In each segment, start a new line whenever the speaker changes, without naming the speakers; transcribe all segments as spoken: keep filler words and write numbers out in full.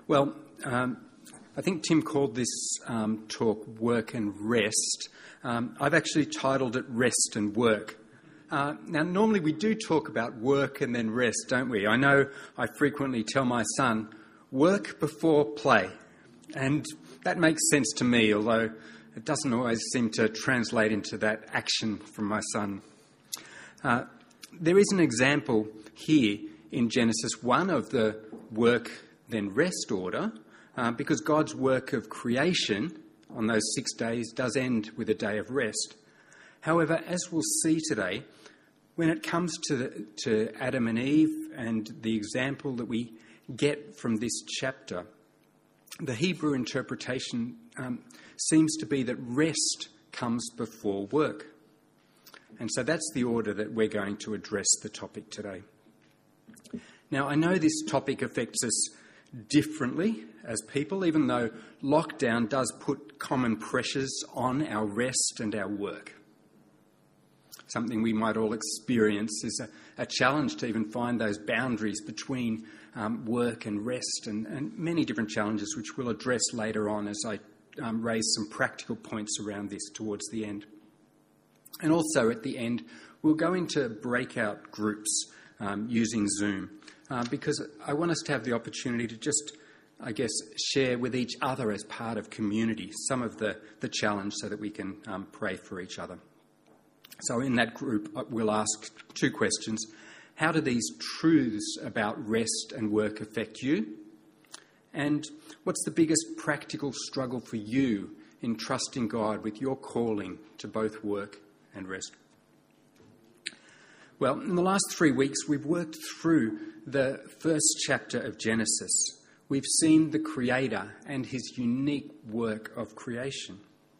Well, um, I think Tim called this um, talk Work and Rest. Um, I've actually titled it Rest and Work. Uh, now, normally we do talk about work and then rest, don't we? I know I frequently tell my son, work before play. And that makes sense to me, although it doesn't always seem to translate into that action from my son. Uh, there is an example here in Genesis one of the work then rest order, uh, because God's work of creation on those six days does end with a day of rest. However, as we'll see today, when it comes to, the, to Adam and Eve and the example that we get from this chapter, the Hebrew interpretation um, seems to be that rest comes before work. And so that's the order that we're going to address the topic today. Now, I know this topic affects us differently as people, even though lockdown does put common pressures on our rest and our work. Something we might all experience is a, a challenge to even find those boundaries between um, work and rest, and, and many different challenges which we'll address later on as I um, raise some practical points around this towards the end. And also at the end, we'll go into breakout groups um, using Zoom, uh, because I want us to have the opportunity to just, I guess, share with each other as part of community some of the, the challenge so that we can um, pray for each other. So in that group, we'll ask two questions. How do these truths about rest and work affect you? And what's the biggest practical struggle for you in trusting God with your calling to both work and rest? Well, in the last three weeks, we've worked through the first chapter of Genesis. We've seen the Creator and his unique work of creation.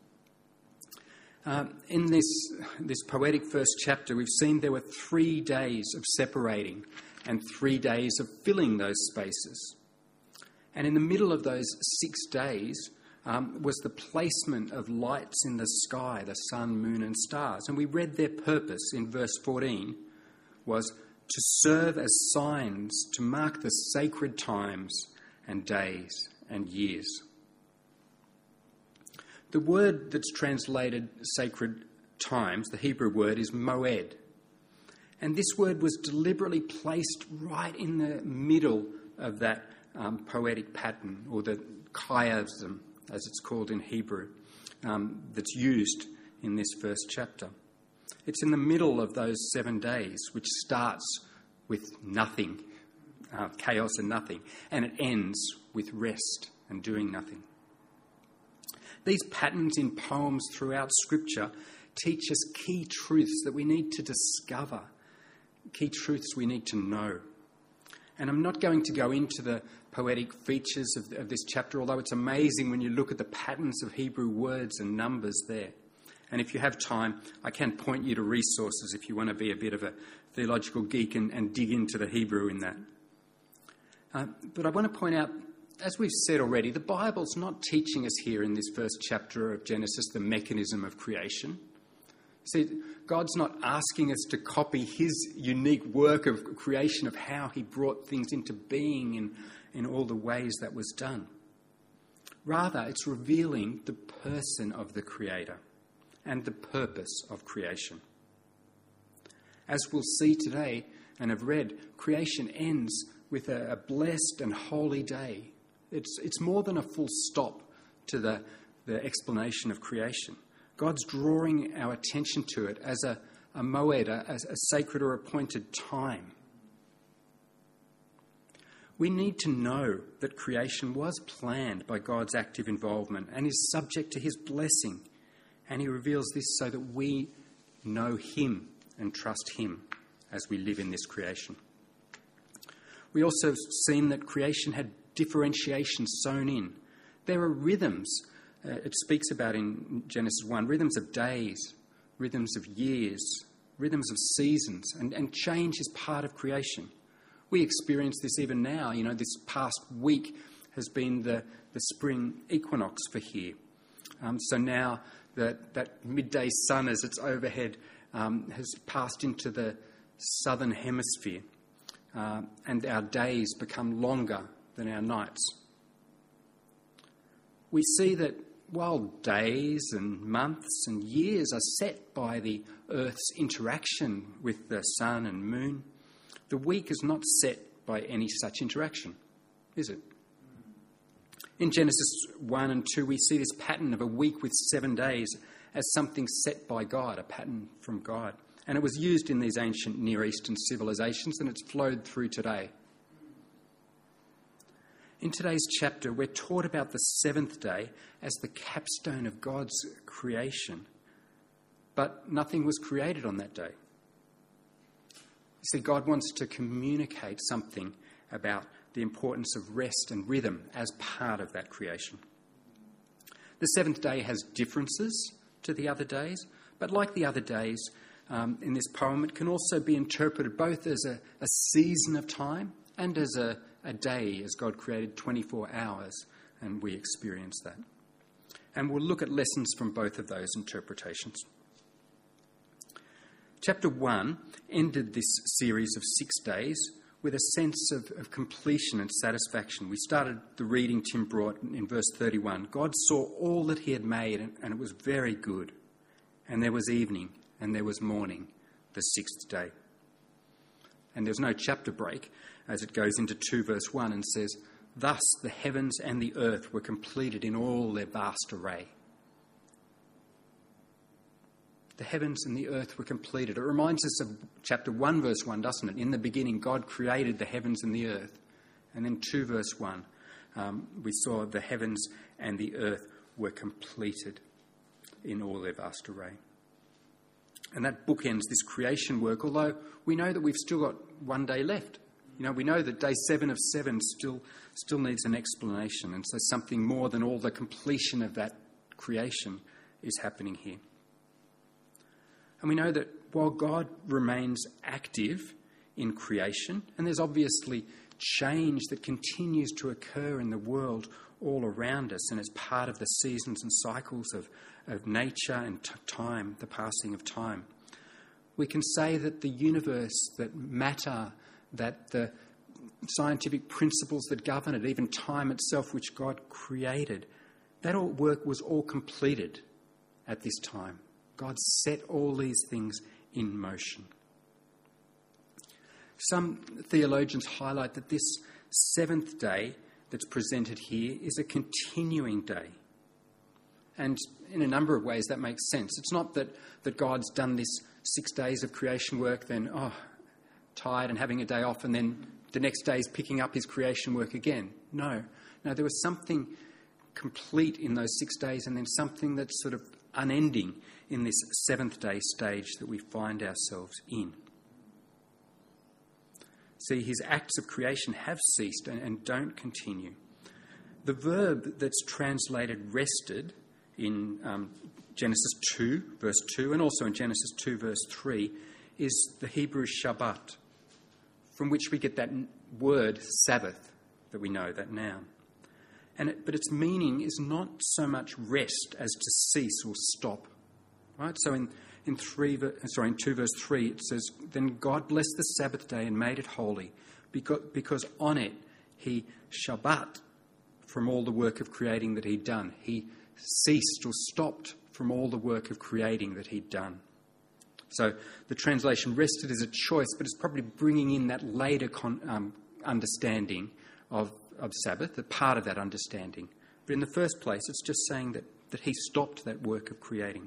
Uh, in this, this poetic first chapter, we've seen there were three days of separating and three days of filling those spaces. And in the middle of those six days um, was the placement of lights in the sky, the sun, moon and stars. And we read their purpose in verse fourteen was to serve as signs to mark the sacred times and days and years. The word that's translated sacred times, the Hebrew word, is moed. And this word was deliberately placed right in the middle of that um, poetic pattern, or the chiasm, as it's called in Hebrew, um, that's used in this first chapter. It's in the middle of those seven days, which starts with nothing, uh, chaos and nothing, and it ends with rest and doing nothing. These patterns in poems throughout Scripture teach us key truths that we need to discover, key truths we need to know. And I'm not going to go into the poetic features of, of this chapter, although it's amazing when you look at the patterns of Hebrew words and numbers there. And if you have time, I can point you to resources if you want to be a bit of a theological geek and, and dig into the Hebrew in that. Uh, but I want to point out, as we've said already, the Bible's not teaching us here in this first chapter of Genesis the mechanism of creation. See, God's not asking us to copy his unique work of creation, of how he brought things into being in, in all the ways that was done. Rather, it's revealing the person of the Creator and the purpose of creation. As we'll see today and have read, creation ends with a, a blessed and holy day. It's, it's more than a full stop to the, the explanation of creation. God's drawing our attention to it as a, a moed, a, a sacred or appointed time. We need to know that creation was planned by God's active involvement and is subject to his blessing. And he reveals this so that we know him and trust him as we live in this creation. We also have seen that creation had differentiation sewn in. There are rhythms, uh, it speaks about in Genesis one, rhythms of days, rhythms of years, rhythms of seasons, and, and change is part of creation. We experience this even now. You know, this past week has been the, the spring equinox for here. Um, so now that, that midday sun as it's overhead um, has passed into the southern hemisphere, uh, and our days become longer than our nights. we see that while days and months and years are set by the earth's interaction with the sun and moon, the week is not set by any such interaction, is it? In Genesis one and two, we see this pattern of a week with seven days as something set by God, a pattern from God. And it was used in these ancient Near Eastern civilizations, and it's flowed through today. In today's chapter, we're taught about the seventh day as the capstone of God's creation. But nothing was created on that day. You see, God wants to communicate something about the importance of rest and rhythm as part of that creation. The seventh day has differences to the other days, but like the other days um, in this poem, it can also be interpreted both as a, a season of time and as a, a day, as God created twenty-four hours, and we experience that. And we'll look at lessons from both of those interpretations. Chapter one ended this series of six days with a sense of, of completion and satisfaction. We started the reading Tim brought in verse thirty-one. God saw all that he had made, and, and it was very good. And there was evening, and there was morning, the sixth day. And there's no chapter break as it goes into two verse one and says, thus the heavens and the earth were completed in all their vast array. The heavens and the earth were completed. It reminds us of chapter one, verse one, doesn't it? In the beginning, God created the heavens and the earth. And then two, verse one, um, we saw the heavens and the earth were completed in all their vast array. And that bookends this creation work, although we know that we've still got one day left. You know, we know that day seven of seven still, still needs an explanation. And so something more than all the completion of that creation is happening here. And we know that while God remains active in creation, and there's obviously change that continues to occur in the world all around us and as part of the seasons and cycles of, of nature and t- time, the passing of time, we can say that the universe, that matter, that the scientific principles that govern it, even time itself which God created, that all work was all completed at this time. God set all these things in motion. Some theologians highlight that this seventh day that's presented here is a continuing day. And in a number of ways that makes sense. It's not that, that God's done this six days of creation work, then, oh, tired and having a day off, and then the next day is picking up his creation work again. No. No, there was something complete in those six days and then something that's sort of unending in this seventh day stage that we find ourselves in. See, his acts of creation have ceased and, and don't continue. The verb that's translated rested in um, Genesis two, verse two, and also in Genesis two, verse three, is the Hebrew Shabbat, from which we get that word Sabbath that we know, that noun. And it, but its meaning is not so much rest as to cease or stop. Right? So in, in three, sorry, in two verse three, it says, then God blessed the Sabbath day and made it holy, because, because on it he Shabbat from all the work of creating that he'd done. He ceased or stopped from all the work of creating that he'd done. So the translation rested is a choice, but it's probably bringing in that later con, um, understanding of, of Sabbath, a part of that understanding. But in the first place, it's just saying that, that he stopped that work of creating.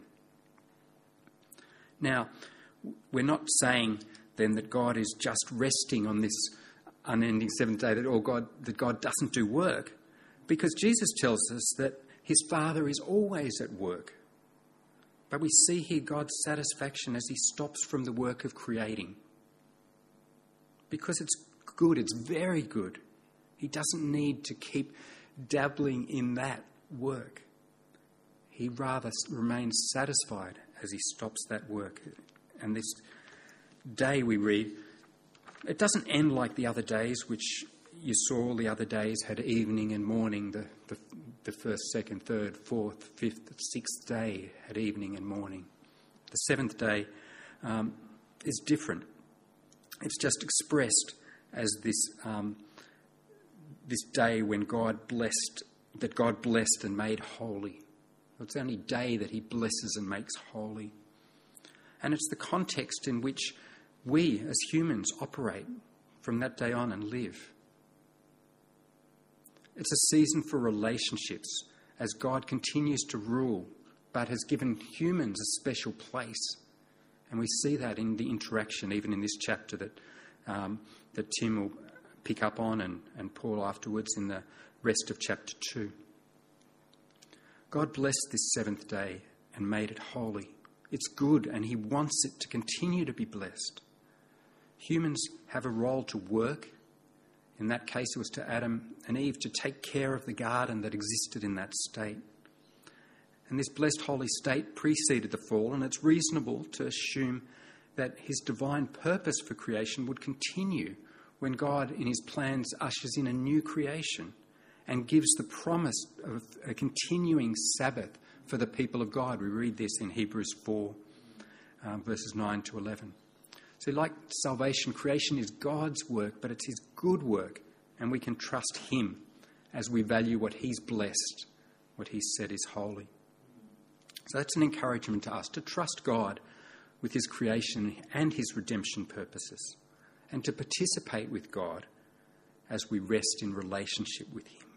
Now, we're not saying then that God is just resting on this unending seventh day, that, or God, that God doesn't do work, because Jesus tells us that his Father is always at work. But we see here God's satisfaction as he stops from the work of creating. Because it's good, it's very good. He doesn't need to keep dabbling in that work. He rather remains satisfied as he stops that work. And this day we read, it doesn't end like the other days, which you saw all the other days had evening and morning. The, the, the first, second, third, fourth, fifth, sixth day had evening and morning. The seventh day um, is different. It's just expressed as this um, this day when God blessed that God blessed and made holy. It's the only day that he blesses and makes holy. And it's the context in which we as humans operate from that day on and live. It's a season for relationships as God continues to rule, but has given humans a special place. And we see that in the interaction, even in this chapter that um, that Tim will pick up on, and, and Paul afterwards in the rest of chapter two. God blessed this seventh day and made it holy. It's good, and he wants it to continue to be blessed. Humans have a role to work. In that case, it was to Adam and Eve to take care of the garden that existed in that state. And this blessed holy state preceded the fall, and it's reasonable to assume that his divine purpose for creation would continue when God, in his plans, ushers in a new creation and gives the promise of a continuing Sabbath for the people of God. We read this in Hebrews four, uh, verses nine to eleven. So like salvation, creation is God's work, but it's his good work, and we can trust him as we value what he's blessed, what he said is holy. So that's an encouragement to us to trust God with his creation and his redemption purposes, and to participate with God as we rest in relationship with him.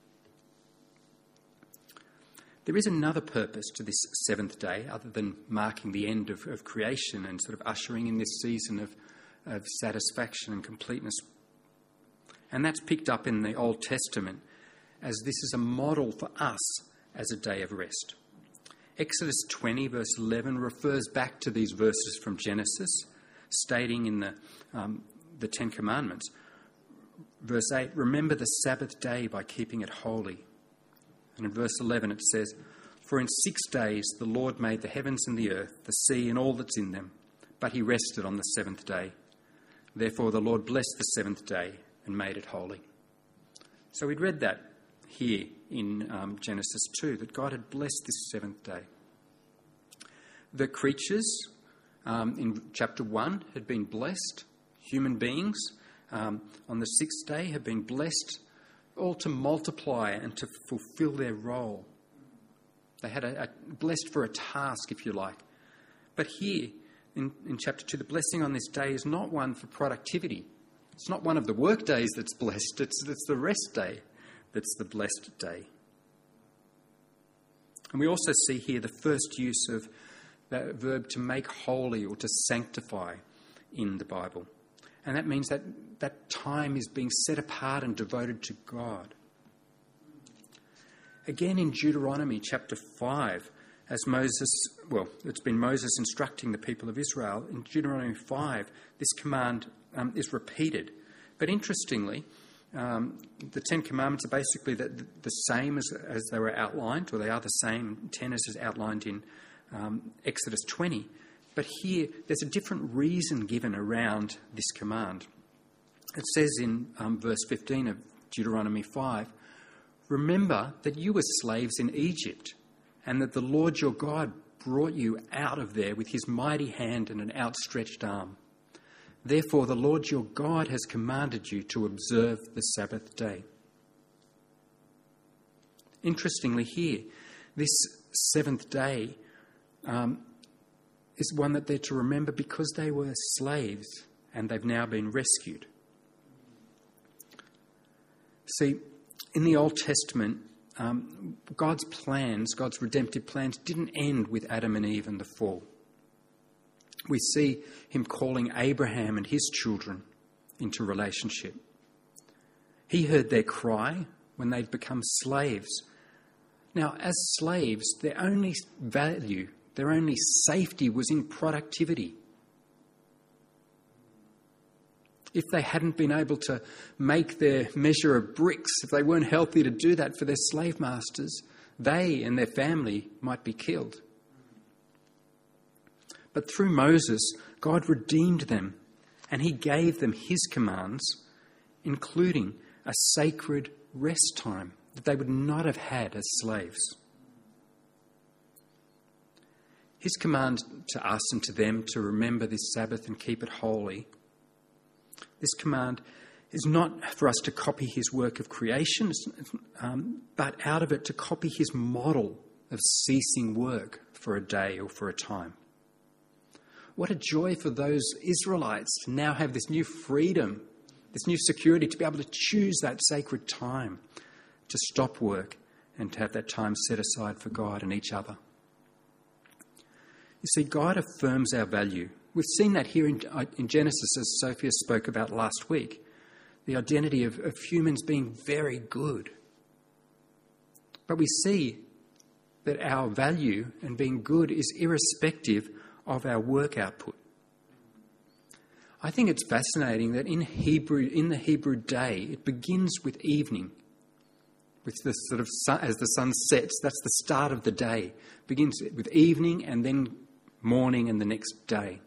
There is another purpose to this seventh day other than marking the end of, of creation and sort of ushering in this season of, of satisfaction and completeness. And that's picked up in the Old Testament as this is a model for us as a day of rest. Exodus twenty, verse eleven, refers back to these verses from Genesis, stating in the, um, the Ten Commandments. Verse eight, remember the Sabbath day by keeping it holy. And in verse eleven it says, for in six days the Lord made the heavens and the earth, the sea and all that's in them, but he rested on the seventh day. Therefore the Lord blessed the seventh day and made it holy. So we'd read that here in um, Genesis two, that God had blessed this seventh day. The creatures um, in chapter one had been blessed. Human beings um, on the sixth day have been blessed, all to multiply and to fulfill their role. They had a, a blessed for a task, if you like. But here in, in chapter two, the blessing on this day is not one for productivity. It's not one of the work days that's blessed. It's, it's the rest day that's the blessed day. And we also see here the first use of the verb to make holy or to sanctify in the Bible. And that means that that time is being set apart and devoted to God. Again in Deuteronomy chapter five, as Moses, well, it's been Moses instructing the people of Israel. In Deuteronomy five, this command um, is repeated. But interestingly, um, the Ten Commandments are basically the, the same as, as they were outlined, or they are the same ten as is outlined in um, Exodus twenty. But here, there's a different reason given around this command. It says in um, verse fifteen of Deuteronomy five, remember that you were slaves in Egypt, and that the Lord your God brought you out of there with his mighty hand and an outstretched arm. Therefore, the Lord your God has commanded you to observe the Sabbath day. Interestingly here, this seventh day um, is one that they're to remember because they were slaves and they've now been rescued. See, in the Old Testament, um, God's plans, God's redemptive plans, didn't end with Adam and Eve and the fall. We see him calling Abraham and his children into relationship. He heard their cry when they'd become slaves. Now, as slaves, their only value, their only safety was in productivity. If they hadn't been able to make their measure of bricks, if they weren't healthy to do that for their slave masters, they and their family might be killed. But through Moses, God redeemed them, and he gave them his commands, including a sacred rest time that they would not have had as slaves. His command to us and to them to remember this Sabbath and keep it holy, this command is not for us to copy his work of creation, um, but out of it to copy his model of ceasing work for a day or for a time. What a joy for those Israelites to now have this new freedom, this new security, to be able to choose that sacred time, to stop work and to have that time set aside for God and each other. You see, God affirms our value. We've seen that here in, in Genesis, as Sophia spoke about last week. The identity of, of humans being very good. But we see that our value and being good is irrespective of our work output. I think it's fascinating that in Hebrew, in the Hebrew day, it begins with evening. With the sort of sun, as the sun sets, that's the start of the day. It begins with evening and then morning and the next day.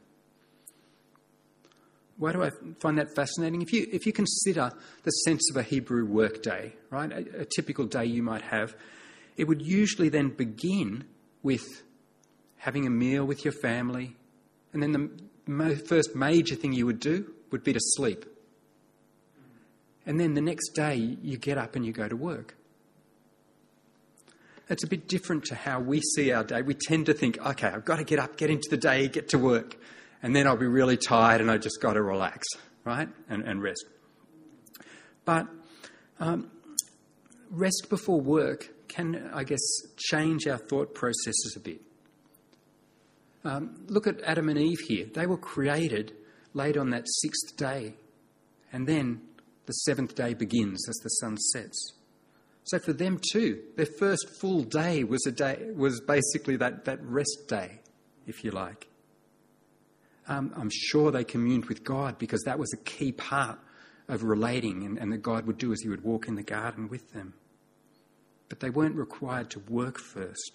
Why do I find that fascinating? If you if you consider the sense of a Hebrew work day, right, a, a typical day you might have, it would usually then begin with having a meal with your family, and then the mo- first major thing you would do would be to sleep. And then the next day you get up and you go to work. It's a bit different to how we see our day. We tend to think, okay, I've got to get up, get into the day, get to work. And then I'll be really tired and I just got to relax, right, and, and rest. But um, rest before work can, I guess, change our thought processes a bit. Um, look at Adam and Eve here. They were created late on that sixth day. And then the seventh day begins as the sun sets. So for them too, their first full day was a day was basically that, that rest day, if you like. Um, I'm sure they communed with God because that was a key part of relating and, and that God would do as he would walk in the garden with them. But they weren't required to work first.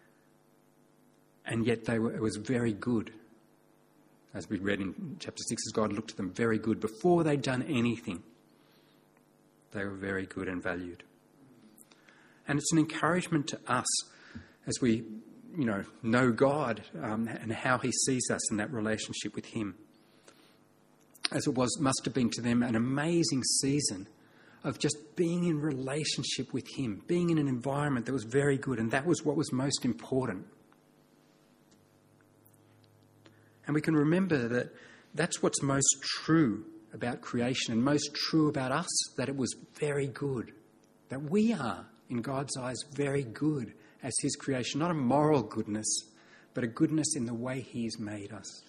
And yet they were, it was very good. As we read in chapter six, as God looked at them, very good. Before they'd done anything, they were very good and valued. And it's an encouragement to us as we you know, know God um, and how he sees us in that relationship with him. As it was, must have been to them an amazing season of just being in relationship with him, being in an environment that was very good, and that was what was most important. And we can remember that that's what's most true about creation and most true about us, that it was very good, that we are, in God's eyes, very good as his creation, not a moral goodness, but a goodness in the way he's made us.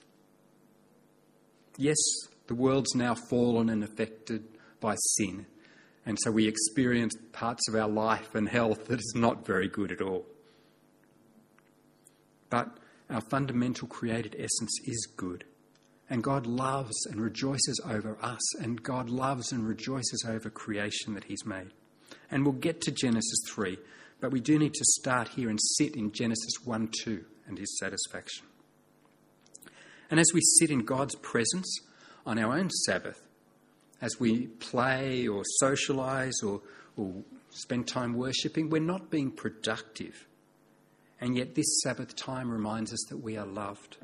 Yes, the world's now fallen and affected by sin, and so we experience parts of our life and health that is not very good at all. But our fundamental created essence is good, and God loves and rejoices over us, and God loves and rejoices over creation that he's made. And we'll get to Genesis three, but we do need to start here and sit in Genesis one two and his satisfaction. And as we sit in God's presence on our own Sabbath, as we play or socialise or, or spend time worshipping, we're not being productive. And yet this Sabbath time reminds us that we are loved.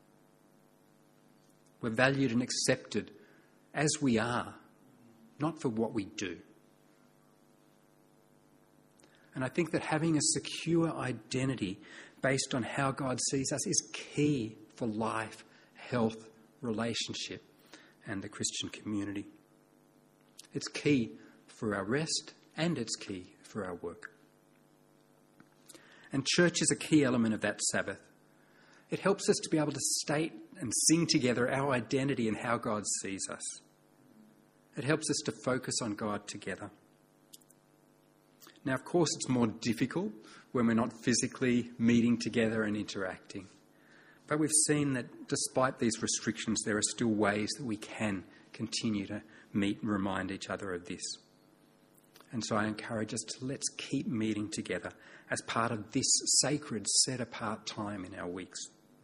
We're valued and accepted as we are, not for what we do. And I think that having a secure identity based on how God sees us is key for life, health, relationship, and the Christian community. It's key for our rest, and it's key for our work. And church is a key element of that Sabbath. It helps us to be able to state and sing together our identity and how God sees us. It helps us to focus on God together. Now, of course, it's more difficult when we're not physically meeting together and interacting. But we've seen that despite these restrictions, there are still ways that we can continue to meet and remind each other of this. And so I encourage us to let's keep meeting together as part of this sacred, set-apart time in our weeks.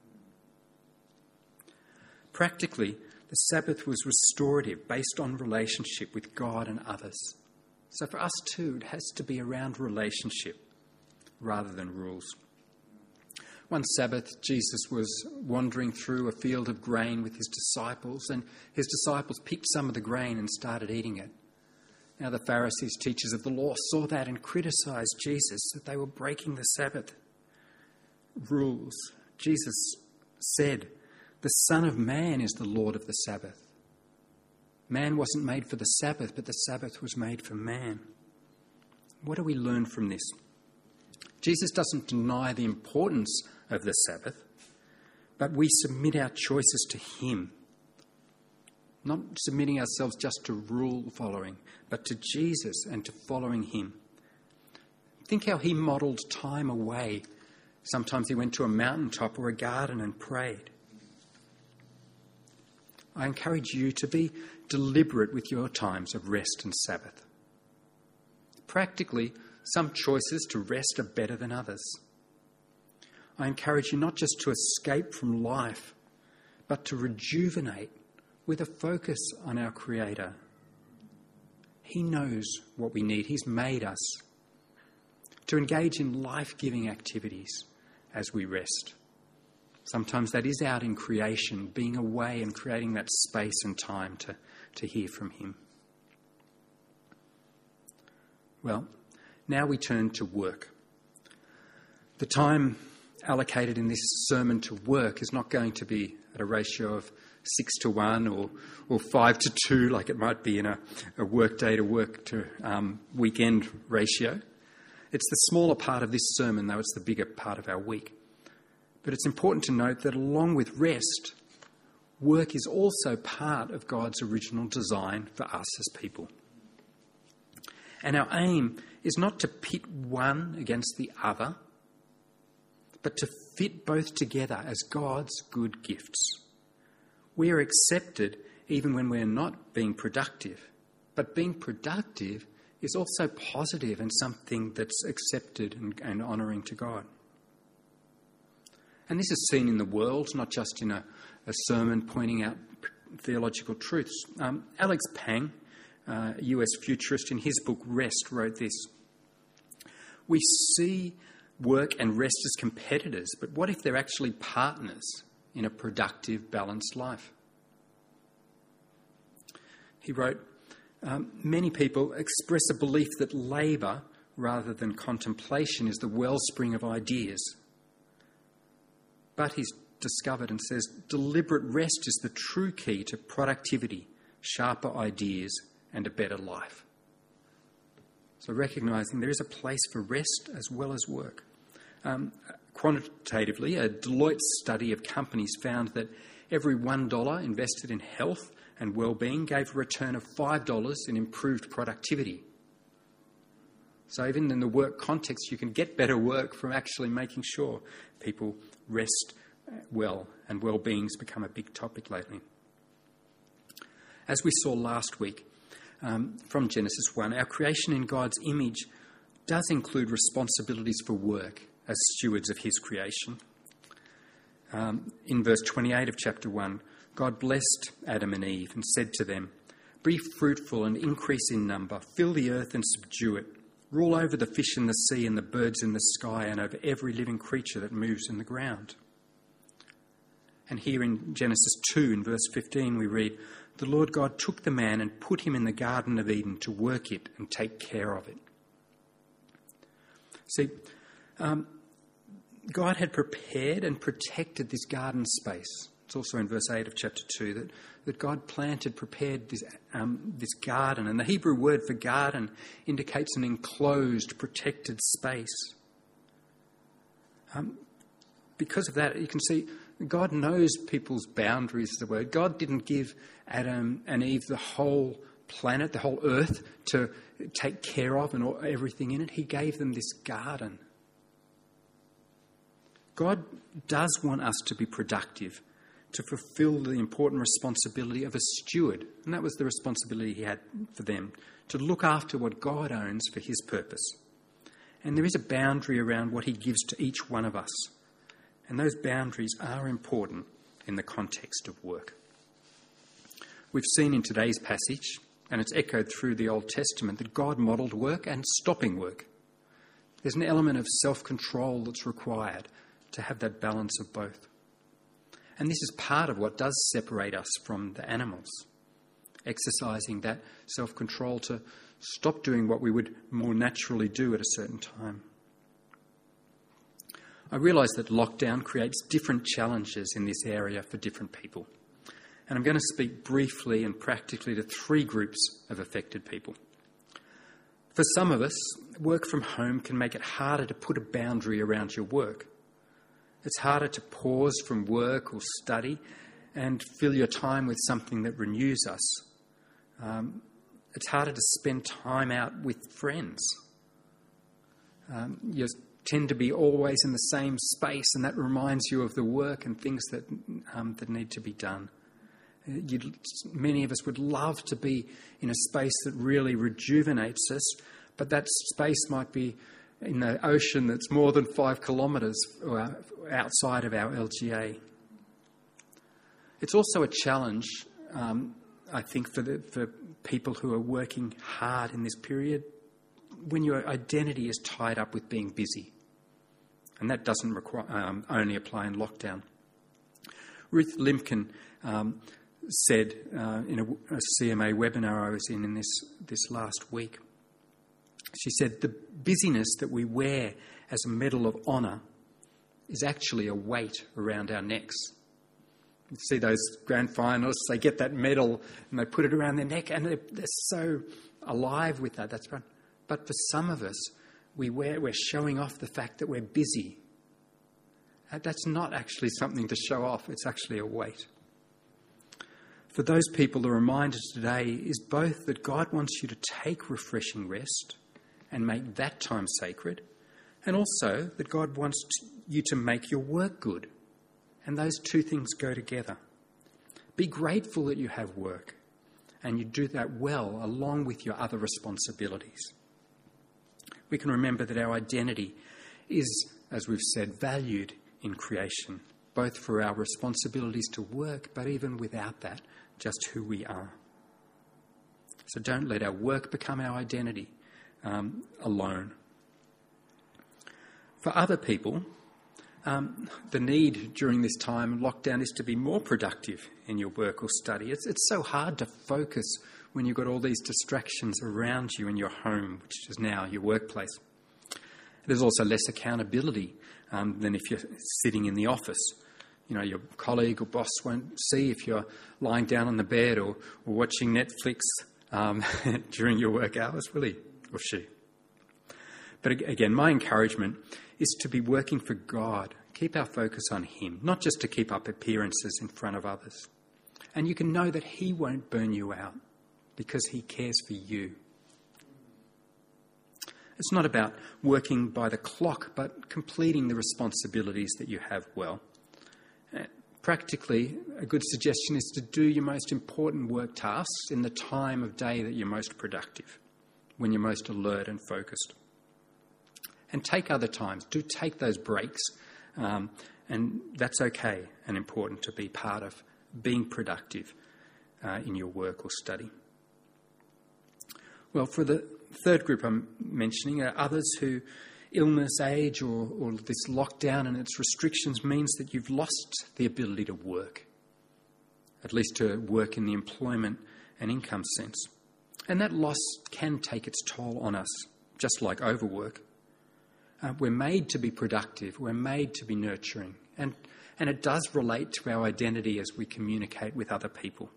Practically, the Sabbath was restorative, based on relationship with God and others. So for us too, it has to be around relationship rather than rules. One Sabbath, Jesus was wandering through a field of grain with his disciples, and his disciples picked some of the grain and started eating it. Now the Pharisees, teachers of the law, saw that and criticised Jesus, that they were breaking the Sabbath rules. Jesus said, "The Son of Man is the Lord of the Sabbath." Man wasn't made for the Sabbath, but the Sabbath was made for man. What do we learn from this? Jesus doesn't deny the importance of the Sabbath, but we submit our choices to him. Not submitting ourselves just to rule following, but to Jesus and to following him. Think how he modelled time away. Sometimes he went to a mountaintop or a garden and prayed. I encourage you to be deliberate with your times of rest and Sabbath. Practically, some choices to rest are better than others. I encourage you not just to escape from life, but to rejuvenate with a focus on our Creator. He knows what we need. He's made us to engage in life-giving activities as we rest. Sometimes that is out in creation, being away and creating that space and time to, to hear from him. Well, now we turn to work. The time allocated in this sermon to work is not going to be at a ratio of six to one or, or five to two, like it might be in a, a work day to work to um, weekend ratio. It's the smaller part of this sermon, though it's the bigger part of our week. But it's important to note that along with rest, work is also part of God's original design for us as people. And our aim is not to pit one against the other, but to fit both together as God's good gifts. We are accepted even when we're not being productive, but being productive is also positive and something that's accepted and, and honouring to God. And this is seen in the world, not just in a, a sermon pointing out theological truths. Um, Alex Pang, uh, a U S futurist, in his book Rest, wrote this: "We see work and rest as competitors, but what if they're actually partners in a productive, balanced life?" He wrote, um, "Many people express a belief that labour, rather than contemplation, is the wellspring of ideas. But," he's discovered and says, "deliberate rest is the true key to productivity, sharper ideas, and a better life." So recognising there is a place for rest as well as work. Um, quantitatively, a Deloitte study of companies found that every one dollar invested in health and well-being gave a return of five dollars in improved productivity. So even in the work context, you can get better work from actually making sure people rest well, and well-being's become a big topic lately. As we saw last week um, from Genesis one, our creation in God's image does include responsibilities for work as stewards of his creation. Um, in verse twenty-eight of chapter one, God blessed Adam and Eve and said to them, "Be fruitful and increase in number, fill the earth and subdue it. Rule over the fish in the sea and the birds in the sky and over every living creature that moves in the ground." And here in Genesis two, in verse fifteen, we read, "The Lord God took the man and put him in the Garden of Eden to work it and take care of it." See, um, God had prepared and protected this garden space. It's also in verse eight of chapter two that, that God planted, prepared this, um, this garden. And the Hebrew word for garden indicates an enclosed, protected space. Um, because of that, you can see God knows people's boundaries, is the word. God didn't give Adam and Eve the whole planet, the whole earth to take care of and all, everything in it. He gave them this garden. God does want us to be productive, to fulfill the important responsibility of a steward. And that was the responsibility he had for them, to look after what God owns for his purpose. And there is a boundary around what he gives to each one of us. And those boundaries are important in the context of work. We've seen in today's passage, and it's echoed through the Old Testament, that God modelled work and stopping work. There's an element of self-control that's required to have that balance of both. And this is part of what does separate us from the animals, exercising that self-control to stop doing what we would more naturally do at a certain time. I realise that lockdown creates different challenges in this area for different people. And I'm going to speak briefly and practically to three groups of affected people. For some of us, work from home can make it harder to put a boundary around your work. It's harder to pause from work or study and fill your time with something that renews us. Um, it's harder to spend time out with friends. Um, you tend to be always in the same space, and that reminds you of the work and things that um, that need to be done. You'd, many of us would love to be in a space that really rejuvenates us, but that space might be in the ocean that's more than five kilometres outside of our L G A. It's also a challenge, um, I think, for the, for people who are working hard in this period, when your identity is tied up with being busy. And that doesn't require, um, only apply in lockdown. Ruth Limpkin um, said uh, in a, a C M A webinar I was in in this, this last week, she said, the busyness that we wear as a medal of honour is actually a weight around our necks. You see those grand finalists, they get that medal and they put it around their neck and they're, they're so alive with that. That's fun. But for some of us, we wear, we're showing off the fact that we're busy. That's not actually something to show off. It's actually a weight. For those people, the reminder today is both that God wants you to take refreshing rest and make that time sacred, and also that God wants you to make your work good. And those two things go together. Be grateful that you have work, and you do that well along with your other responsibilities. We can remember that our identity is, as we've said, valued in creation, both for our responsibilities to work, but even without that, just who we are. So don't let our work become our identity um, alone. For other people, um, the need during this time of lockdown is to be more productive in your work or study. It's, it's so hard to focus when you've got all these distractions around you in your home, which is now your workplace. There's also less accountability um, than if you're sitting in the office. You know, your colleague or boss won't see if you're lying down on the bed or, or watching Netflix um, during your work hours, will he or she? But again, my encouragement is to be working for God. Keep our focus on him, not just to keep up appearances in front of others. And you can know that he won't burn you out because he cares for you. It's not about working by the clock, but completing the responsibilities that you have well. Uh, practically, a good suggestion is to do your most important work tasks in the time of day that you're most productive, when you're most alert and focused. And take other times. Do take those breaks. Um, and that's okay and important to be part of being productive uh, in your work or study. Well, for the third group I'm mentioning are others who illness, age, or, or this lockdown and its restrictions means that you've lost the ability to work, at least to work in the employment and income sense. And that loss can take its toll on us, just like overwork. Uh, we're made to be productive. We're made to be nurturing. And, and it does relate to our identity as we communicate with other people.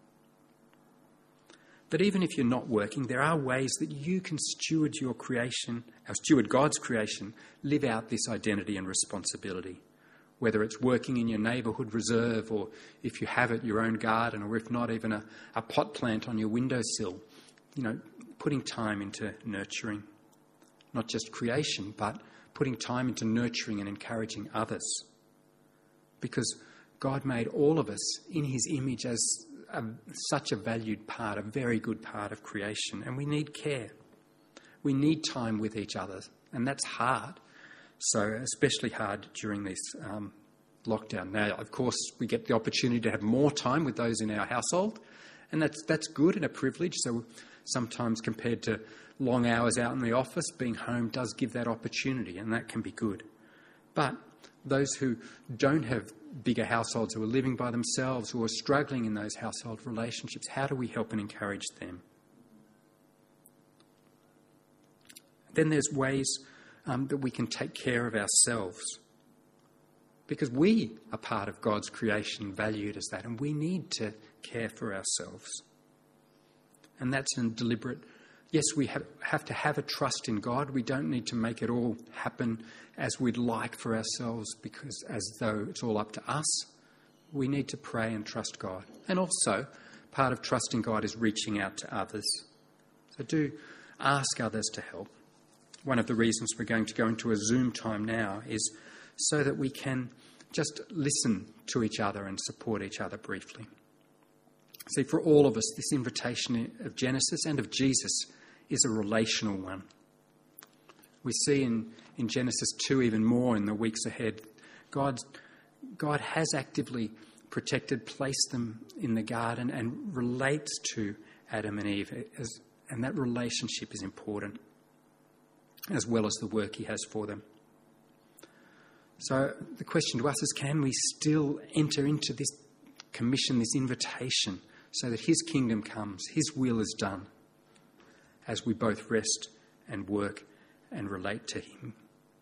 But even if you're not working, there are ways that you can steward your creation, or steward God's creation, live out this identity and responsibility. Whether it's working in your neighbourhood reserve, or if you have it, your own garden, or if not, even a, a pot plant on your windowsill. You know, putting time into nurturing, not just creation, but putting time into nurturing and encouraging others. Because God made all of us in his image as a, such a valued part, a very good part of creation. And we need care. We need time with each other. And that's hard. So especially hard during this um, lockdown. Now, of course, we get the opportunity to have more time with those in our household. And that's that's good and a privilege. So sometimes compared to long hours out in the office, being home does give that opportunity, and that can be good. But those who don't have bigger households, who are living by themselves, who are struggling in those household relationships, how do we help and encourage them? Then there's ways um, that we can take care of ourselves, because we are part of God's creation, valued as that, and we need to care for ourselves. And that's a deliberate, yes, we have, have to have a trust in God. We don't need to make it all happen as we'd like for ourselves, because as though it's all up to us. We need to pray and trust God. And also, part of trusting God is reaching out to others. So do ask others to help. One of the reasons we're going to go into a Zoom time now is so that we can just listen to each other and support each other briefly. See, for all of us, this invitation of Genesis and of Jesus is a relational one. We see in, in Genesis two even more in the weeks ahead. God's, God has actively protected, placed them in the garden and relates to Adam and Eve. As, and that relationship is important, as well as the work he has for them. So the question to us is, can we still enter into this commission, this invitation, so that his kingdom comes, his will is done, as we both rest and work and relate to him?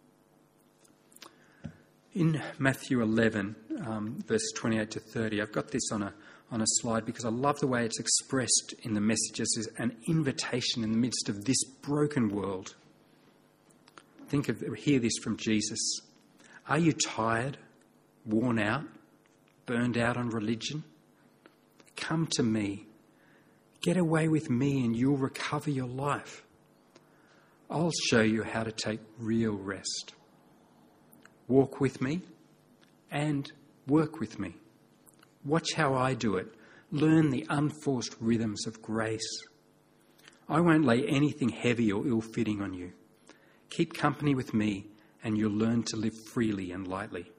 In Matthew eleven, um, verse twenty-eight to thirty, I've got this on a on a slide because I love the way it's expressed in the messages as an invitation in the midst of this broken world. Think of, hear this from Jesus. Are you tired, worn out, burned out on religion? Come to me. Get away with me and you'll recover your life. I'll show you how to take real rest. Walk with me and work with me. Watch how I do it. Learn the unforced rhythms of grace. I won't lay anything heavy or ill-fitting on you. Keep company with me and you'll learn to live freely and lightly.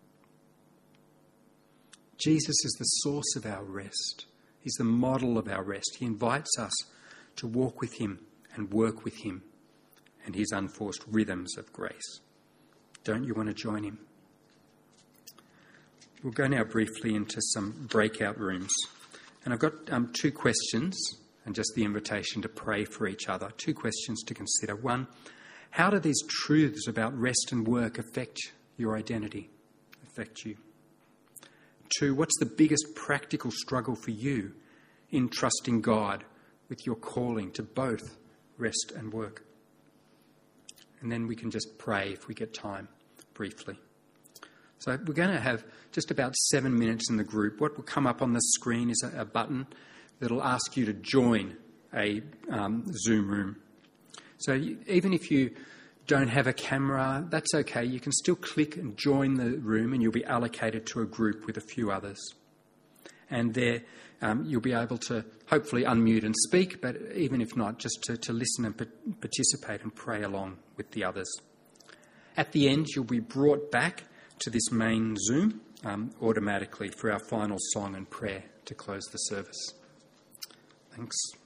Jesus is the source of our rest. He's the model of our rest. He invites us to walk with him and work with him and his unforced rhythms of grace. Don't you want to join him? We'll go now briefly into some breakout rooms. And I've got um, two questions and just the invitation to pray for each other. Two questions to consider. One, how do these truths about rest and work affect your identity, affect you? Two, what's the biggest practical struggle for you in trusting God with your calling to both rest and work? And then we can just pray if we get time, briefly. So we're going to have just about seven minutes in the group. What will come up on the screen is a, a button that will ask you to join a um, Zoom room. So you, even if you don't have a camera, that's okay. You can still click and join the room and you'll be allocated to a group with a few others. And there um, you'll be able to hopefully unmute and speak, but even if not, just to, to listen and pa- participate and pray along with the others. At the end, you'll be brought back to this main Zoom um, automatically for our final song and prayer to close the service. Thanks.